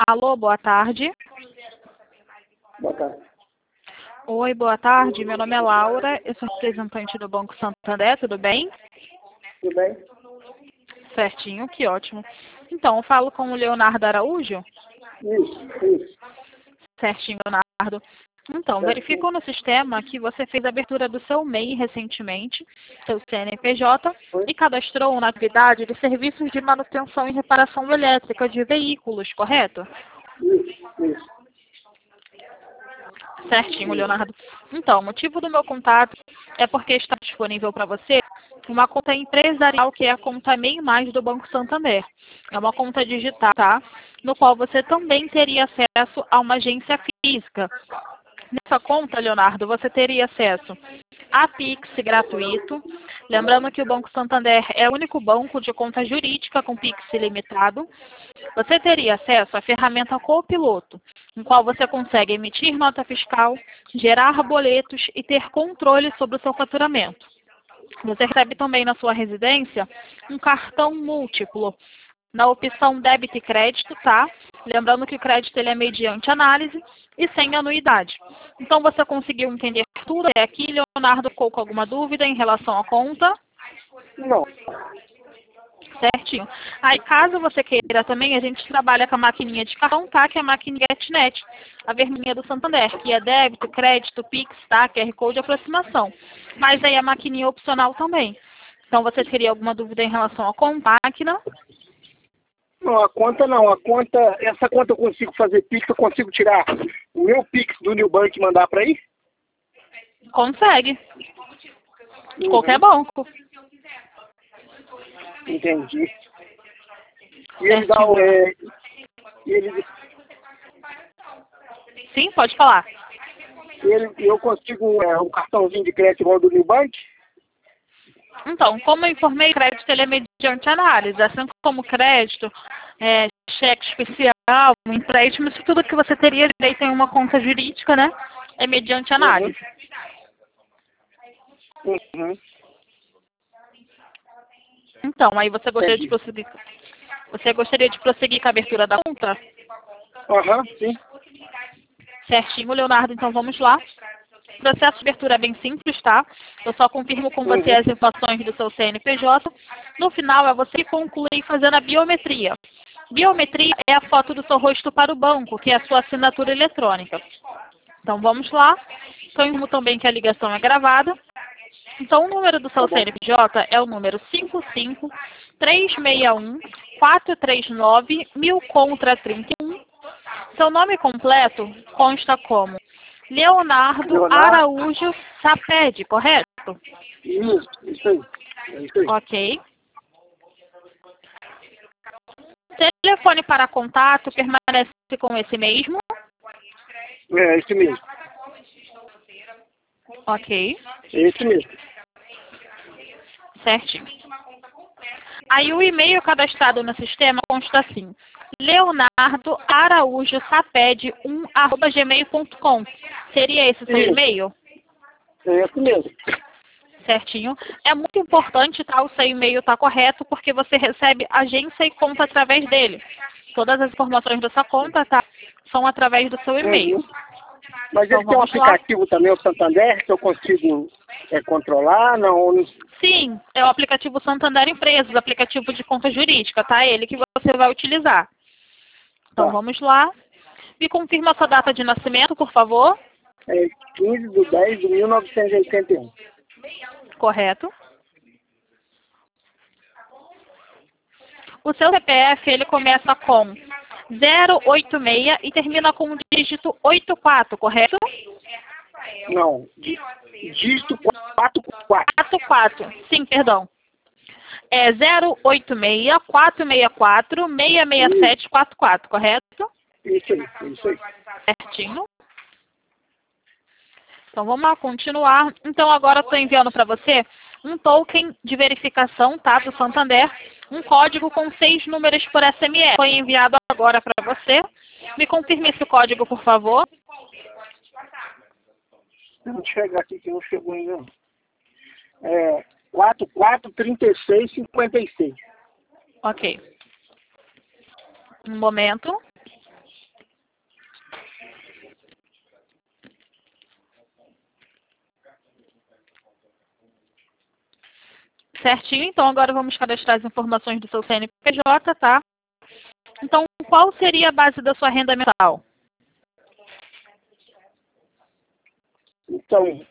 Alô, boa tarde. Boa tarde. Oi, boa tarde. Meu nome é Laura, eu sou representante do Banco Santander, tudo bem? Tudo bem? Certinho, que ótimo. Então, eu falo com o Leonardo Araújo? Isso. Certinho, Leonardo. Então, verificou no sistema que você fez a abertura do seu MEI recentemente, seu CNPJ, Foi? e cadastrou na atividade de serviços de manutenção e reparação elétrica de veículos, correto? Isso. Certinho, Leonardo. Então, o motivo do meu contato é porque está disponível para você uma conta empresarial que é a conta MEI Mais do Banco Santander. É uma conta digital, tá? No qual você também teria acesso a uma agência física. Nessa conta, Leonardo, você teria acesso a Pix gratuito. Lembrando que o Banco Santander é o único banco de conta jurídica com Pix ilimitado. Você teria acesso à ferramenta Copiloto, em qual você consegue emitir nota fiscal, gerar boletos e ter controle sobre o seu faturamento. Você recebe também na sua residência um cartão múltiplo, na opção débito e crédito, tá? Lembrando que o crédito ele é mediante análise e sem anuidade. Então, você conseguiu entender tudo até aqui, Leonardo? Ficou com alguma dúvida em relação à conta? Não. Certinho. Aí, caso você queira também, a gente trabalha com a maquininha de cartão, tá? Que é a maquininha GetNet, a vermelhinha do Santander, que é débito, crédito, Pix, tá? QR Code e aproximação. Mas aí a maquininha é opcional também. Então, você teria alguma dúvida em relação à conta, máquina? Não, a conta não. Essa conta eu consigo fazer Pix, eu consigo tirar o meu Pix do Nubank e mandar para aí? Consegue. De qualquer banco. Entendi. E ele dá o... Sim, pode falar. eu consigo um cartãozinho de crédito igual do Nubank? Então, como eu informei, o crédito ele é mediante análise, assim como crédito, cheque especial, empréstimo, isso tudo que você teria direito em uma conta jurídica, né? É mediante análise. Uhum. Então, aí você gostaria de prosseguir. Você gostaria de prosseguir com a abertura da conta? Sim. Certinho, Leonardo, então vamos lá. O processo de abertura é bem simples, tá? Eu só confirmo com você as informações do seu CNPJ. No final, é você que conclui fazendo a biometria. Biometria é a foto do seu rosto para o banco, que é a sua assinatura eletrônica. Então, vamos lá. Então, informo também que a ligação é gravada. Então, o número do seu CNPJ é o número 55-361-439-1000 contra 31. Seu nome completo consta como Leonardo Araújo Saped, correto? Isso aí. Ok. Telefone para contato permanece com esse mesmo? É esse mesmo. Ok. É esse mesmo. Certinho. Aí o e-mail cadastrado no sistema consta assim: leonardoaraujosaped1@gmail.com. Seria esse o seu e-mail? É esse mesmo. Certinho. É muito importante, tá? O seu e-mail tá correto, porque você recebe agência e conta através dele. Todas as informações da sua conta, tá? São através do seu e-mail. Mas Então, ele tem um aplicativo também, o Santander, que eu consigo controlar, não? Sim, é o aplicativo Santander Empresas, aplicativo de conta jurídica, tá? Ele que você vai utilizar. Então, vamos lá. Me confirma a sua data de nascimento, por favor. É 15/10/1981. Correto. O seu CPF, ele começa com 086 e termina com o dígito 84, correto? Não, dígito 44. 44, sim, perdão. É 086-464-66744, correto? Isso aí. Certinho. Então, vamos lá, continuar. Então, agora eu estou enviando para você um token de verificação, tá, do Santander, um código com 6 números por SMS. Foi enviado agora para você. Me confirme esse código, por favor. Vamos chegar aqui que não chegou ainda. 443656. Ok. Um momento. Certinho, então agora vamos cadastrar as informações do seu CNPJ, tá? Então, qual seria a base da sua renda mensal? Então,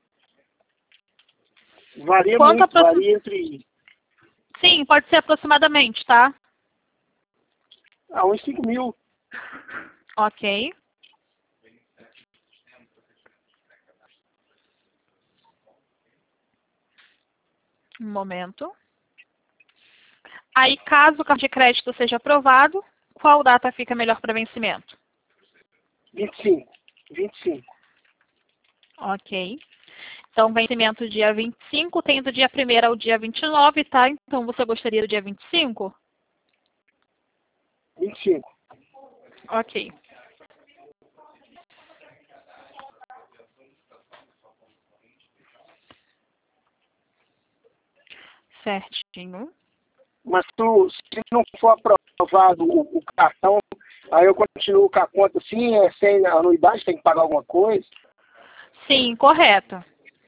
varia Quanto muito, varia entre Sim, pode ser aproximadamente, tá? uns 5 mil. Ok. Um momento. Aí, caso o cartão de crédito seja aprovado, qual data fica melhor para vencimento? 25. 25. Ok. Então, vencimento dia 25, tem do dia 1º ao dia 29, tá? Então, você gostaria do dia 25? 25. Ok. Certinho. Mas se não for aprovado o cartão, aí eu continuo com a conta assim, sem anuidade, tem que pagar alguma coisa? Sim, correto.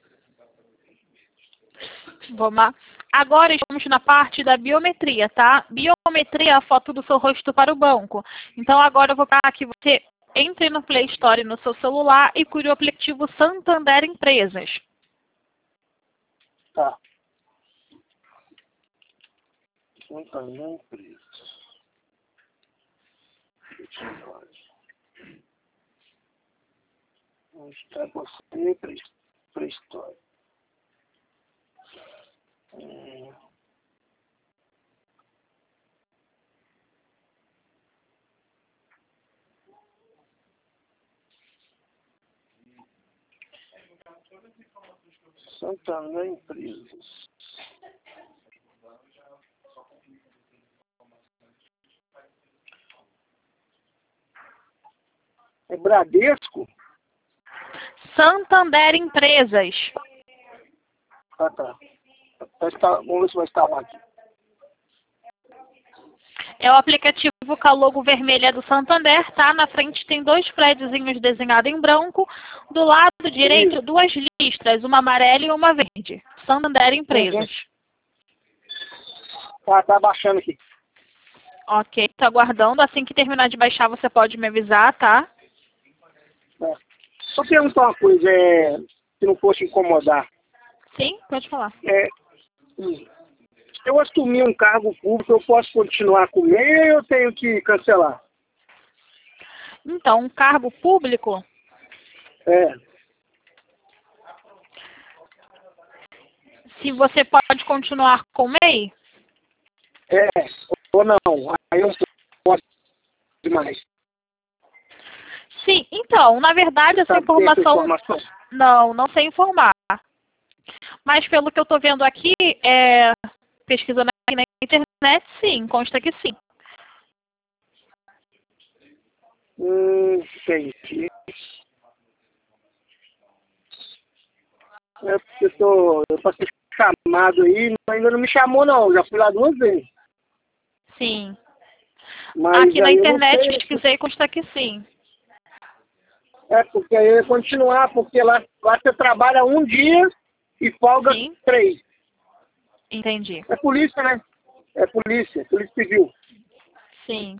Vamos lá. Agora estamos na parte da biometria, tá? Biometria é a foto do seu rosto para o banco. Então, agora eu vou para que você entre no Play Store no seu celular e crie o aplicativo Santander Empresas. Tá. Santander Empresas. Onde está você, pré-história? Santander Empresas. É Bradesco? Santander Empresas. Ah, tá. Vamos ver se vai instalar aqui. É o aplicativo com a logo vermelha do Santander, tá? Na frente tem 2 prédiozinhos desenhados em branco. Do lado direito, Isso. 2 listras, uma amarela e uma verde. Santander Empresas. Tá baixando aqui. Ok, tá aguardando. Assim que terminar de baixar, você pode me avisar, tá? Só perguntar uma coisa, se não fosse incomodar. Sim, pode falar. Se eu assumir um cargo público, eu posso continuar com ele ou eu tenho que cancelar? Então, um cargo público, se você pode continuar com o MEI, Ou não? Aí eu não posso mais. sim. Então, na verdade, essa Sabe ter essa informação... informação? Não sei informar. Mas pelo que eu estou vendo aqui, pesquisando aqui na internet, sim, consta que sim. Entendi. Eu passei chamado aí, mas ainda não me chamou não, já fui lá 2 vezes. Sim. Mas Aqui na aí eu não internet sei, pesquisei e consta que sim. porque aí eu ia continuar, porque lá você trabalha 1 dia e folga Sim. 3. Entendi. É polícia, né? É polícia civil. Sim.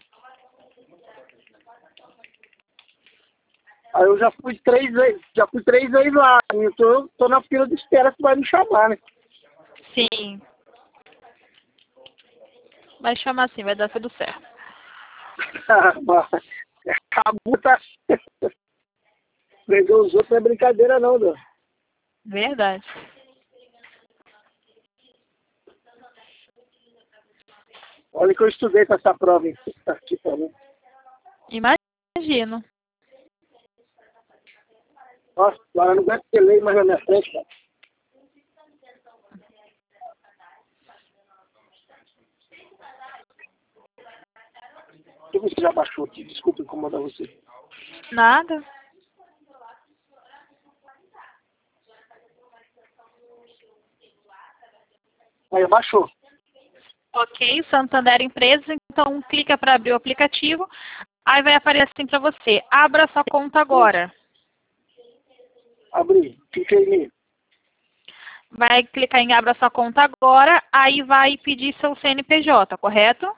Aí eu já fui 3 vezes lá. E eu tô na fila de espera que vai me chamar, né? Sim. Vai chamar sim, vai dar tudo certo. Acabou, tá? Prender os outros não é brincadeira não, Dan. Verdade. Olha que eu estudei para essa prova aqui pra mim. Imagino. Nossa, agora não vai ter lei mais na minha frente, cara. O que você já baixou aqui? Desculpa incomodar você. Nada. Aí, baixou. Ok, Santander Empresas, então clica para abrir o aplicativo. Aí vai aparecer assim para você. Abra sua conta agora. Abri. Cliquei nele. Vai clicar em abra sua conta agora, aí vai pedir seu CNPJ, correto?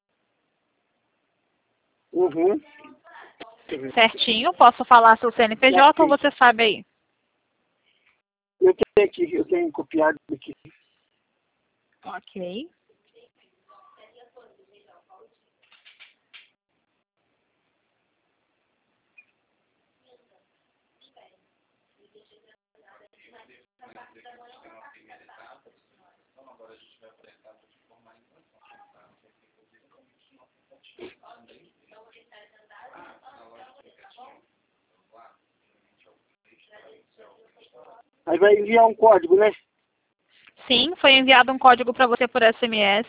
Uhum. Certinho. Posso falar seu CNPJ ou você sabe aí? Eu tenho aqui, eu tenho copiado aqui. Ok. Aí vai enviar um código, né? Sim, foi enviado um código para você por SMS.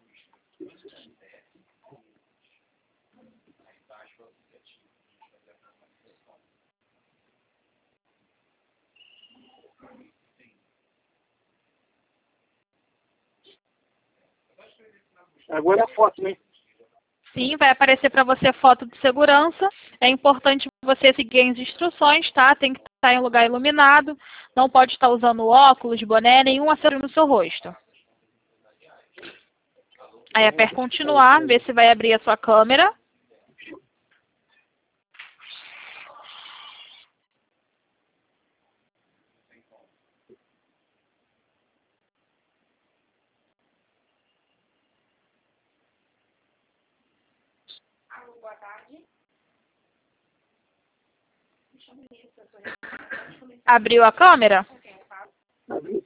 Agora é a foto, né? Sim, vai aparecer para você foto de segurança. É importante você seguir as instruções, tá? Tem que estar em lugar iluminado. Não pode estar usando óculos, boné, nenhum acessório no seu rosto. Aí aperta continuar, vê se vai abrir a sua câmera. Abriu a câmera? Abriu.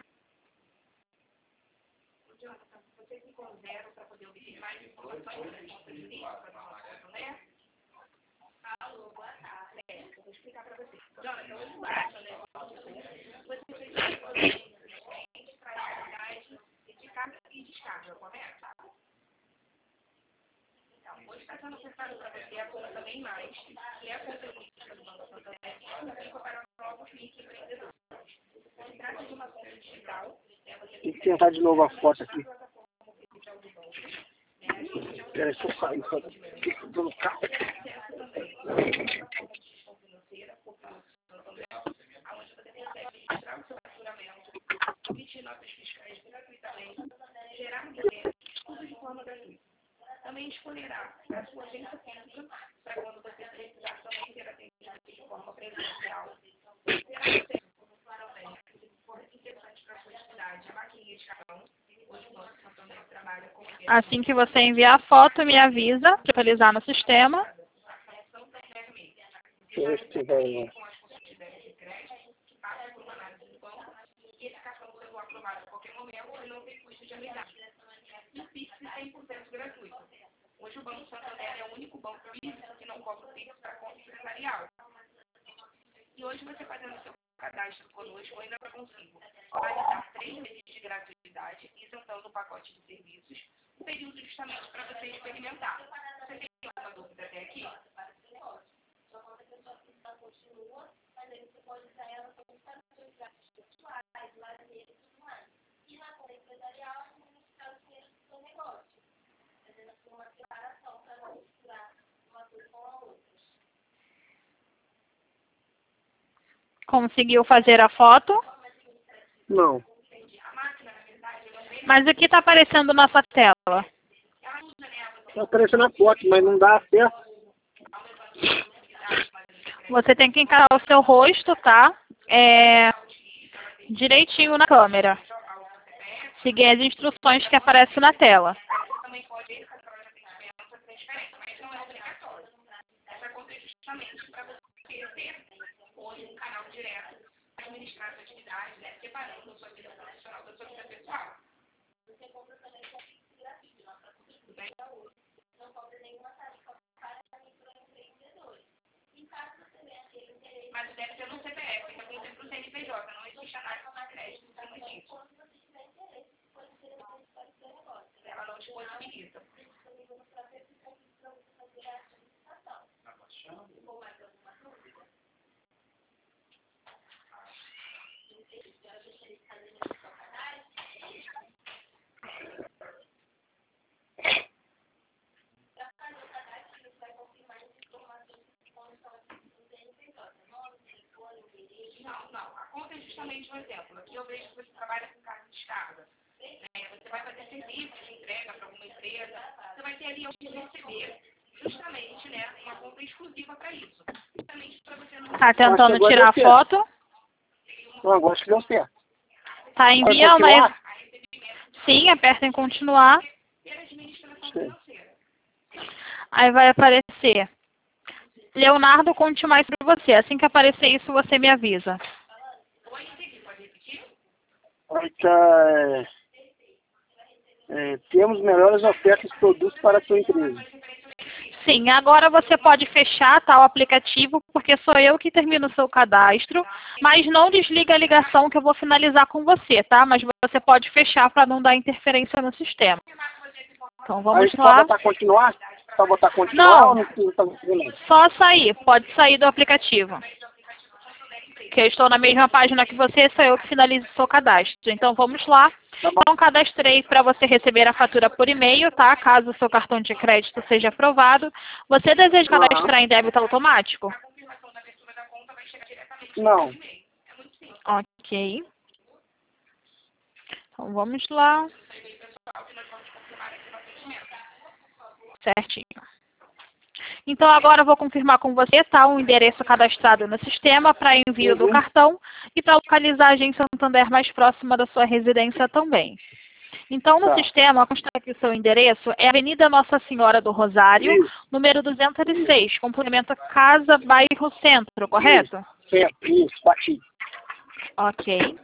Tem que tentar de novo a foto aqui. Espera, deixa eu sair só do carro. Assim que você enviar a foto, me avisa para atualizar no sistema. Deixa eu ver se vai. Conseguiu fazer a foto? Não. Mas o que está aparecendo na sua tela? Tá aparecendo a foto, mas não dá acesso. Você tem que encarar o seu rosto, tá? Direitinho na câmera. Seguir as instruções que aparecem na tela. somente um exemplo. Aqui eu vejo que você trabalha com carga de descarga. Você vai fazer serviço de entrega para alguma empresa, você vai ter ali onde receber justamente, né, uma conta exclusiva para isso. Justamente para você não... Tá tentando tirar a foto? Não, agora acho que deu certo. Tá enviando aí. Sim, aperta em continuar. Sim. Aí vai aparecer. Leonardo, conte mais para você. Assim que aparecer isso, você me avisa. Temos melhores ofertas de produtos para a sua empresa. Sim, agora você pode fechar o aplicativo, porque sou eu que termino o seu cadastro, mas não desliga a ligação que eu vou finalizar com você, tá? Mas você pode fechar para não dar interferência no sistema. Então vamos lá. Só botar continuar? Só botar continuar não, ou não precisa só sair, pode sair do aplicativo. Que eu estou na mesma página que você, sou eu que finalizo o seu cadastro. Então vamos lá. Então cadastrei para você receber a fatura por e-mail, tá? Caso o seu cartão de crédito seja aprovado. Você deseja cadastrar em débito automático? Não. Ok. Então vamos lá. Certinho. Então agora eu vou confirmar com você, tá? O endereço cadastrado no sistema para envio do cartão e para localizar a agência Santander mais próxima da sua residência também. Então no sistema, consta que o seu endereço é Avenida Nossa Senhora do Rosário, número 206, complemento Casa, Bairro Centro, correto? Certo, isso, bati. Ok.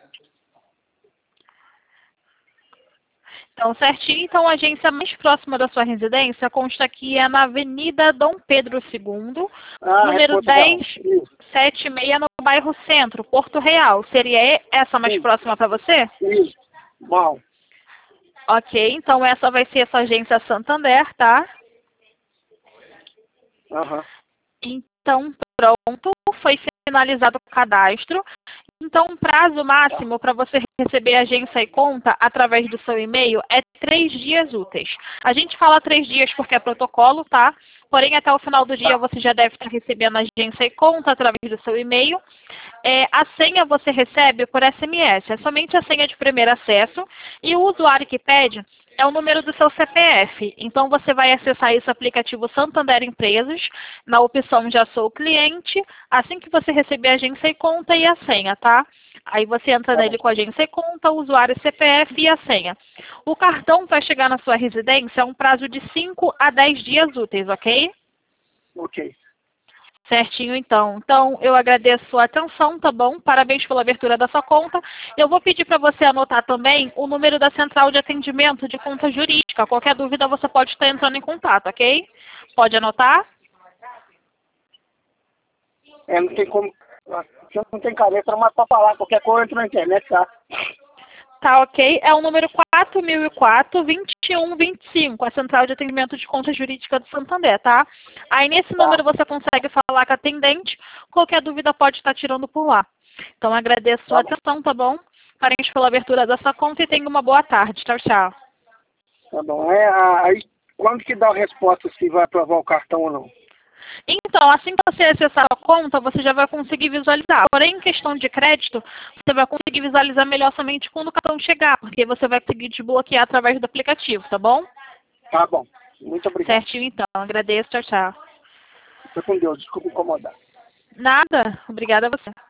Então, certinho. Então, a agência mais próxima da sua residência consta que é na Avenida Dom Pedro II, número 1076, no bairro Centro, Porto Real. Seria essa mais próxima para você? Isso. Bom. Ok, então essa vai ser a sua agência Santander, tá? Então, pronto. Foi finalizado o cadastro. Então, o prazo máximo para você receber agência e conta através do seu e-mail é 3 dias úteis. A gente fala 3 dias porque é protocolo, tá? Porém, até o final do dia você já deve estar recebendo agência e conta através do seu e-mail. A senha você recebe por SMS, é somente a senha de primeiro acesso. E o usuário que pede é o número do seu CPF. Então, você vai acessar esse aplicativo Santander Empresas, na opção Já Sou Cliente, assim que você receber a agência e conta e a senha, tá? Aí você entra nele com a agência e conta, o usuário, CPF e a senha. O cartão vai chegar na sua residência a um prazo de 5 a 10 dias úteis, ok? Ok. Certinho, então. Então, eu agradeço a atenção, tá bom? Parabéns pela abertura da sua conta. Eu vou pedir para você anotar também o número da central de atendimento de conta jurídica. Qualquer dúvida, você pode estar entrando em contato, ok? Pode anotar? Não tem como... Eu não tenho caneta, mas para falar qualquer coisa, eu entro na internet, tá? Tá, ok. É o número 4004-2125, a central de atendimento de conta jurídica do Santander, tá? Aí nesse número você consegue falar com a atendente. Qualquer dúvida pode estar tirando por lá. Então agradeço a atenção, tá bom? Parabéns pela abertura dessa conta e tenha uma boa tarde. Tchau, tchau. Tá bom. Aí, quando que dá a resposta se vai aprovar o cartão ou não? Então, assim que você acessar a conta, você já vai conseguir visualizar. Porém, em questão de crédito, você vai conseguir visualizar melhor somente quando o cartão chegar, porque você vai conseguir desbloquear através do aplicativo, tá bom? Tá bom. Muito obrigado. Certinho, então. Agradeço. Tchau, tchau. Fica com Deus. Desculpa incomodar. Nada. Obrigada a você.